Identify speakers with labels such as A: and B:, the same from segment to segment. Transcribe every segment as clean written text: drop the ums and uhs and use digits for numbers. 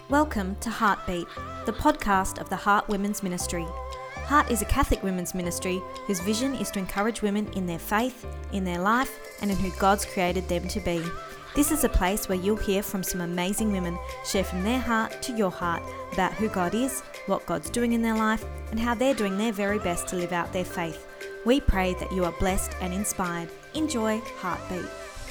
A: Welcome to Heartbeat, the podcast of the Heart Women's Ministry. Heart is a Catholic women's ministry whose vision is to encourage women in their faith, in their life, and in who God's created them to be. This is a place where you'll hear from some amazing women share from their heart to your heart about who God is, what God's doing in their life, and how they're doing their very best to live out their faith. We pray that you are blessed and inspired. Enjoy Heartbeat.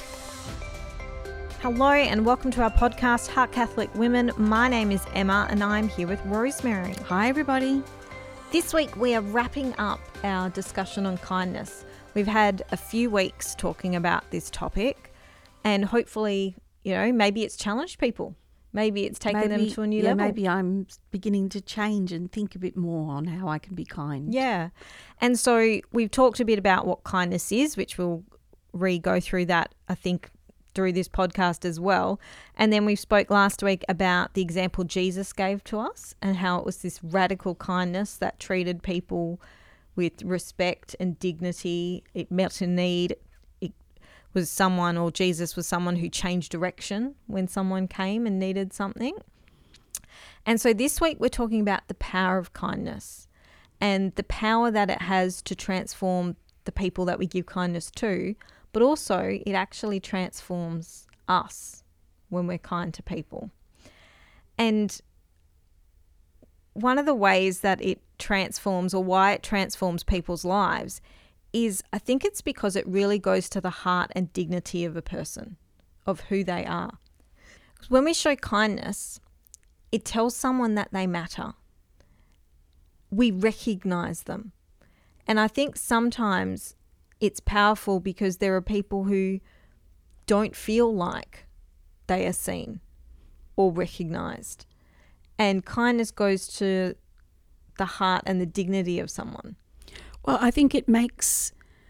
A: Hello and welcome to our podcast, Heart Catholic Women. My name is Emma and I'm here with Rosemary.
B: Hi everybody.
A: This week we are wrapping up our discussion on kindness. We've had a few weeks talking about this topic and hopefully, maybe it's challenged people. Maybe it's taken them to a new level.
B: Maybe I'm beginning to change and think a bit more on how I can be kind.
A: Yeah. And so we've talked a bit about what kindness is, which we'll re-go through that, I think, through this podcast as well. And then we spoke last week about the example Jesus gave to us and how it was this radical kindness that treated people with respect and dignity. It met a need. It was someone, or Jesus was someone who changed direction when someone came and needed something. And so this week we're talking about the power of kindness and the power that it has to transform the people that we give kindness to, but also it actually transforms us when we're kind to people. And one of the ways that it transforms, or why it transforms people's lives, is I think it's because it really goes to the heart and dignity of a person, of who they are. When we show kindness, it tells someone that they matter. We recognize them. And I think sometimes it's powerful because there are people who don't feel like they are seen or recognized. And kindness goes to the heart and the dignity of someone.
B: Well, I think it makes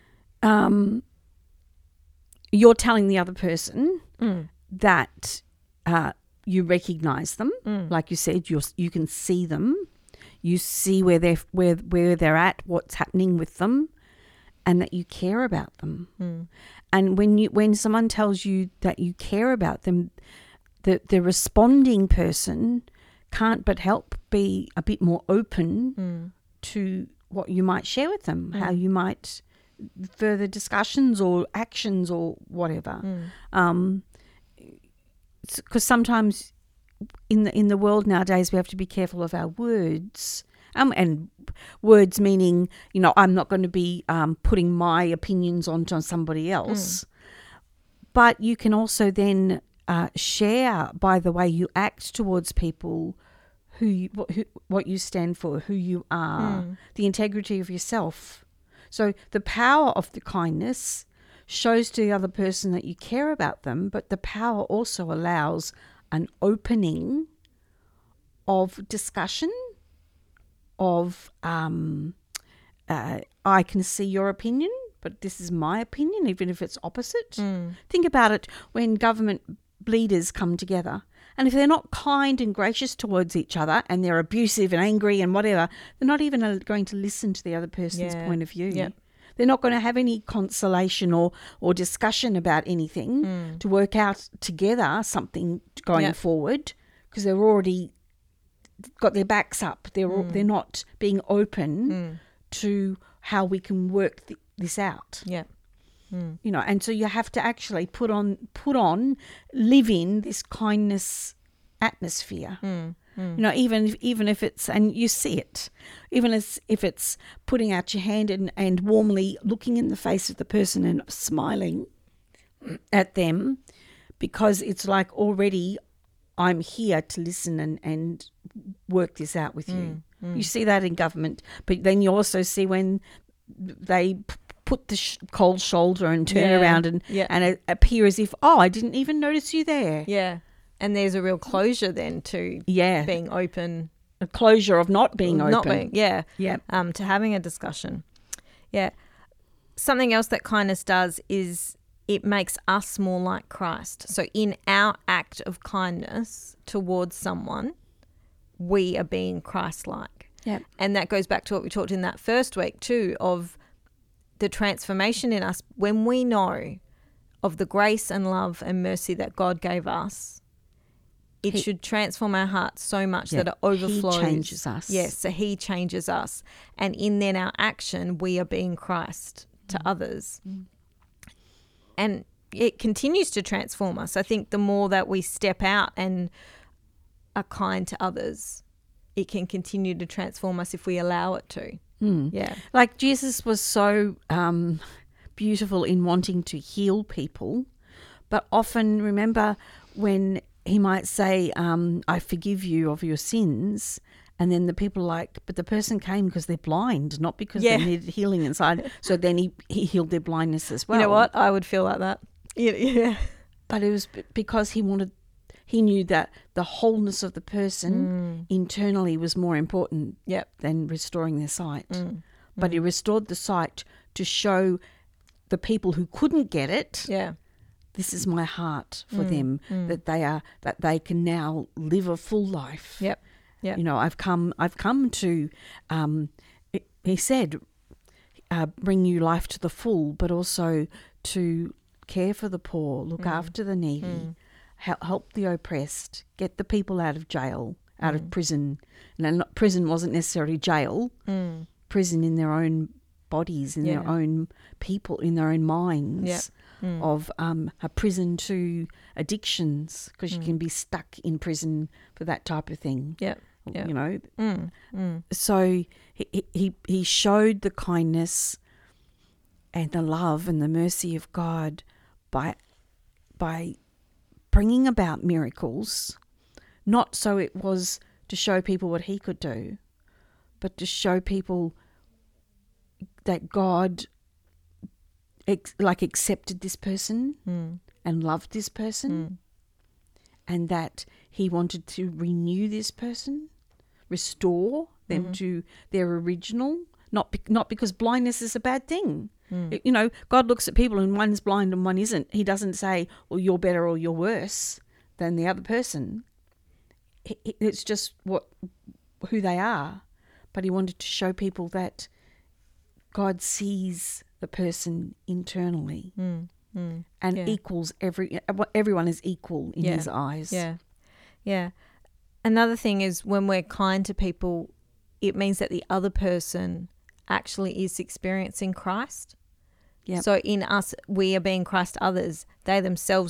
B: you're telling the other person that you recognize them. Like you said, you can see them. You see where they're at, what's happening with them, and that you care about them. And when someone tells you that you care about them, the responding person can't but help be a bit more open to what you might share with them, how you might further discussions or actions or whatever. Because sometimes in the world nowadays we have to be careful of our words. And words meaning, I'm not going to be putting my opinions onto somebody else. But you can also then share by the way you act towards people what you stand for, who you are, the integrity of yourself. So the power of the kindness shows to the other person that you care about them, but the power also allows an opening of discussion, of I can see your opinion, but this is my opinion, even if it's opposite. Think about it when government leaders come together, and if they're not kind and gracious towards each other and they're abusive and angry and whatever, they're not even going to listen to the other person's point of view. Yep. They're not going to have any consolation or discussion about anything to work out together something going forward, because they're already got their backs up. They're not being open to how we can work this out. Yeah. And so you have to actually put on, live in this kindness atmosphere. Even if it's, and you see it, even if it's putting out your hand and warmly looking in the face of the person and smiling at them, because it's like already I'm here to listen and work this out with you. You see that in government, but then you also see when they put the cold shoulder and turn around and it appear as if, I didn't even notice you there.
A: Yeah. And there's a real closure then to being open.
B: A closure of not being open.
A: To having a discussion. Yeah. Something else that kindness does is it makes us more like Christ. So in our act of kindness towards someone, we are being Christ-like.
B: Yeah.
A: And that goes back to what we talked in that first week too, of the transformation in us when we know of the grace and love and mercy that God gave us. It should transform our hearts so much that it overflows.
B: He changes us.
A: Yes, so he changes us. And in then our action, we are being Christ to others. And it continues to transform us. I think the more that we step out and are kind to others, it can continue to transform us if we allow it to. Yeah.
B: Like Jesus was so beautiful in wanting to heal people, but often remember when he might say, I forgive you of your sins, and then the people are like, but the person came because they're blind, not because they needed healing inside. So then he healed their blindness as well.
A: You know what? I would feel like that. Yeah.
B: But it was because he knew that the wholeness of the person internally was more important than restoring their sight. But he restored the sight to show the people who couldn't get it, this is my heart for them, that they can now live a full life.
A: Yep.
B: You know, I've come to, he said, bring you life to the full, but also to care for the poor, look after the needy, help the oppressed, get the people out of jail, out of prison. And prison wasn't necessarily jail, prison in their own bodies, in their own people, in their own minds, of a prison to addictions, because you can be stuck in prison for that type of thing. You know, so he showed the kindness and the love and the mercy of God by bringing about miracles, not so it was to show people what he could do, but to show people that God accepted this person and loved this person, and that he wanted to renew this person, restore them to their original, not because blindness is a bad thing. You know, God looks at people and one's blind and one isn't. He doesn't say, well, you're better or you're worse than the other person. It's just who they are. But he wanted to show people that God sees the person internally and equals everyone is equal in his eyes.
A: Yeah. Another thing is when we're kind to people, it means that the other person actually is experiencing Christ. So in us, we are being Christ to others. They themselves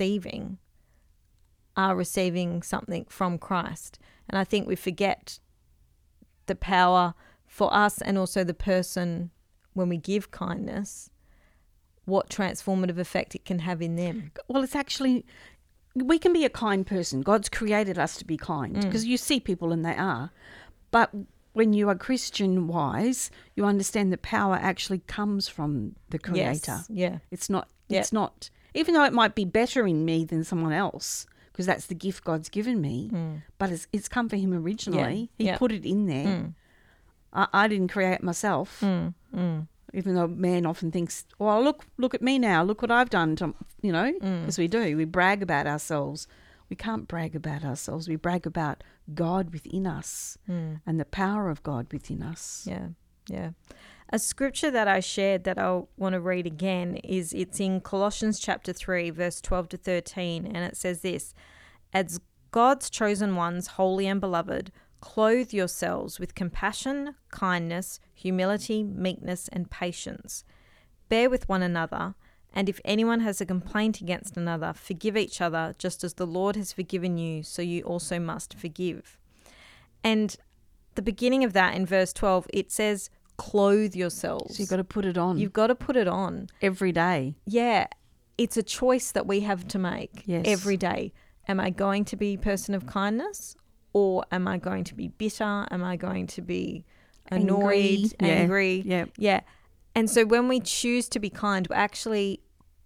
A: are receiving something from Christ. And I think we forget the power for us and also the person when we give kindness, what transformative effect it can have in them.
B: Well, it's actually, we can be a kind person. God's created us to be kind because you see people and they are. But when you are Christian-wise, you understand that power actually comes from the Creator. It's not, even though it might be better in me than someone else, because that's the gift God's given me, but it's come from him originally. He put it in there. I didn't create it myself, even though man often thinks, well, look at me now, look what I've done, because we do. We brag about ourselves. We can't brag about ourselves. We brag about God within us and the power of God within us.
A: Yeah. A scripture that I shared that I want to read again it's in Colossians chapter 3, verse 12 to 13, and it says this: as God's chosen ones, holy and beloved, clothe yourselves with compassion, kindness, humility, meekness, and patience. Bear with one another, and if anyone has a complaint against another, forgive each other, just as the Lord has forgiven you, so you also must forgive. And the beginning of that in verse 12, it says, clothe yourselves.
B: So you've got to put it on.
A: You've got to put it on.
B: Every day.
A: Yeah. It's a choice that we have to make every day. Am I going to be a person of kindness, or am I going to be bitter? Am I going to be annoyed, angry? Yeah. And so when we choose to be kind, we're actually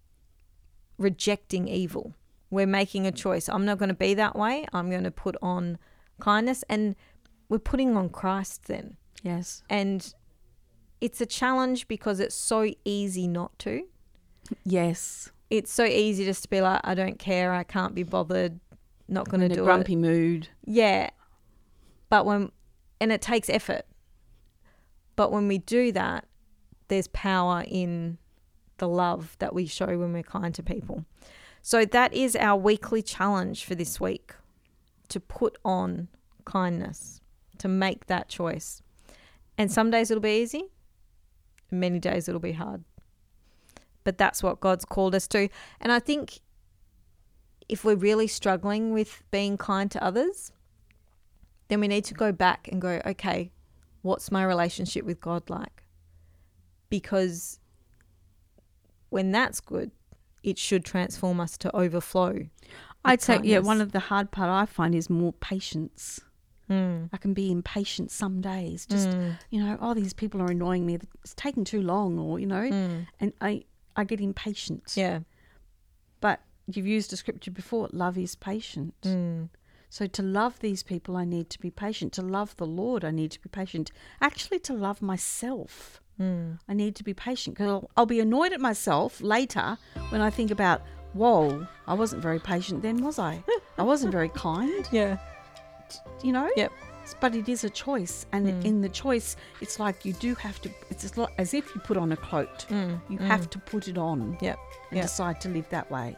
A: rejecting evil. We're making a choice. I'm not going to be that way. I'm going to put on kindness, and we're putting on Christ then.
B: Yes.
A: And it's a challenge because it's so easy not to.
B: Yes.
A: It's so easy just to be like, I don't care, I can't be bothered, not going to do it.
B: In a grumpy mood.
A: Yeah. And it takes effort. But when we do that, there's power in the love that we show when we're kind to people. So that is our weekly challenge for this week. to put on kindness, to make that choice. And some days it'll be easy, and many days it'll be hard. But that's what God's called us to. And I think if we're really struggling with being kind to others, then we need to go back and go, okay, what's my relationship with God like? Because when that's good, it should transform us to overflow.
B: I'd say, one of the hard part I find is more patience. I can be impatient some days. Just, these people are annoying me. It's taking too long, or, and I get impatient.
A: Yeah.
B: But you've used a scripture before, love is patient. So to love these people, I need to be patient. To love the Lord, I need to be patient. Actually, to love myself, I need to be patient, because I'll be annoyed at myself later when I think about, whoa, I wasn't very patient then, was I? I wasn't very kind.
A: Yeah.
B: Yep. But it is a choice, and in the choice, it's like you do have to. It's as if you put on a coat. You have to put it on.
A: Yep.
B: And decide to live that way.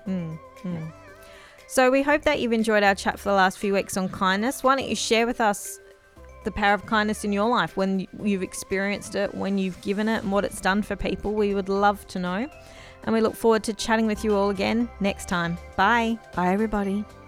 A: So we hope that you've enjoyed our chat for the last few weeks on kindness. Why don't you share with us the power of kindness in your life, when you've experienced it, when you've given it, and what it's done for people? We would love to know. And we look forward to chatting with you all again next time. Bye.
B: Bye, everybody.